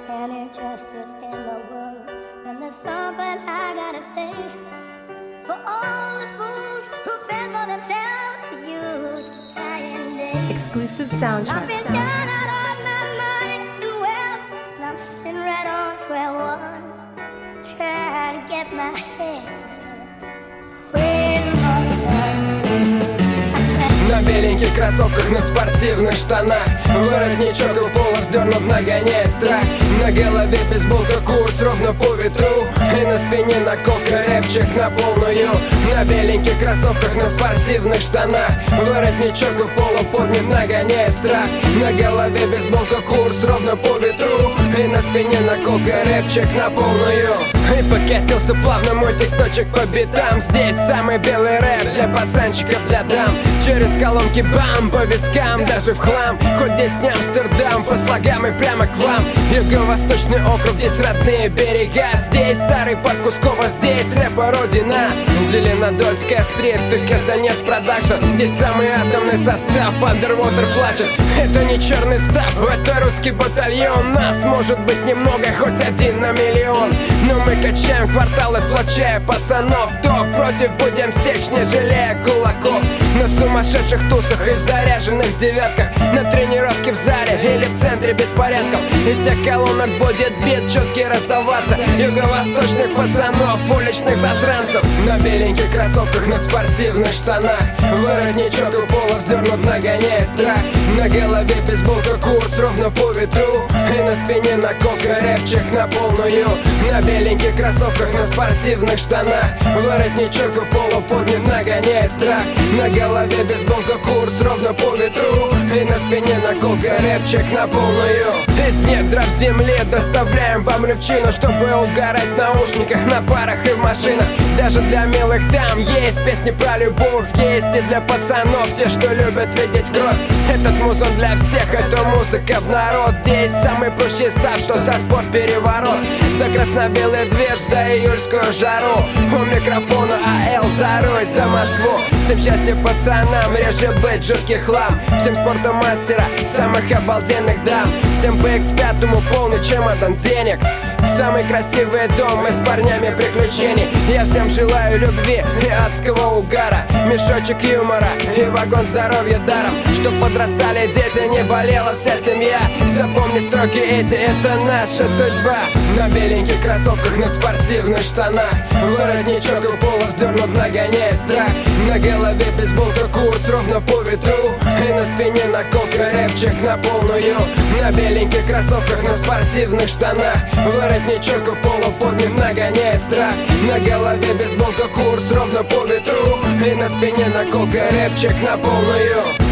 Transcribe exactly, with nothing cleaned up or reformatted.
and injustice in the world. And there's something I gotta say for all the fools who fend for themselves, youth dying day. Exclusive soundtrack. I've been down out of my money and wealth, and I'm sitting right on square one, trying to get my head waiting for the sun. На беленьких кроссовках, на спортивных штанах, воротничок у пола вздернут, нагоняет страх. На голове бейсболка, курс ровно по ветру, и на спине наколка, рэпчик на полную. На беленьких кроссовках, на спортивных штанах, воротничок у пола поднят, нагоняет страх. На голове бейсболка, курс ровно по ветру, и на спине наколка, рэпчик на полную. И покатился плавно мой тексточек по битам. Здесь самый белый рэп для пацанчиков, для дам. Через колонки бам, по вискам, даже в хлам. Хоть здесь не Амстердам, по слогам и прямо к вам. Юго-восточный округ, здесь родные берега. Здесь старый парк Кусково, здесь рэпа родина. Зеленодольская стрит, ты Казанец продакшн. Здесь самый атомный состав, Underwater плачет. Это не черный став, это русский батальон. Нас может быть немного, хоть один на миллион. Но мы качаем кварталы, сплочая пацанов. Кто против, будем сечь, не жалея кулаков. На сумасшедших тусах и в заряженных девятках, на тренировке в зале или в центре беспорядков. Из всех колонок будет бит четкий раздаваться. Юго-восточных пацанов, уличных засранцев. На беленьких кроссовках, на спортивных штанах, воротничок у пола вздернут, нагоняет страх. На голове бейсболка, курс ровно по ветру, и на спине наколка, рэпчик на полную. На беленьких кроссовках, на спортивных штанах, воротничок у пола поднят, нагоняет страх. На голове бейсболка, курс ровно по ветру, и на спине наколка, рэпчик на полную. Из недров земли доставляем вам рыбчину, чтобы угорать в наушниках, на парах и в машинах. Даже для милых дам есть песни про любовь, есть и для пацанов, те, что любят видеть кровь. Этот музон для всех, это музыка в народ. Здесь самый прущий став, что за спорт переворот. За красно-белый движ, за июльскую жару. У микрофона АЛ за руль, за Москву. Всем счастья пацанам, реже быть жуткий хлам. Всем спорта мастера, самых обалденных дам. Всем по икс пять полный чемодан денег. Самый красивый дом, мы с парнями приключений. Я всем желаю любви и адского угара, мешочек юмора и вагон здоровья даром. Чтоб подрастали дети, не болела вся семья. Запомни строки эти, это наша судьба. На беленьких кроссовках, на спортивных штанах, воротничок у пола вздернут, нагоняет страх. На голове бейсболка, курс ровно по ветру, и на спине наколка, рэпчик на полную. На беленьких кроссовках, на спортивных штанах, воротничок у пола поднят, нагоняет страх. На голове бейсболка, курс ровно по ветру, и на спине наколка, рэпчик на полную.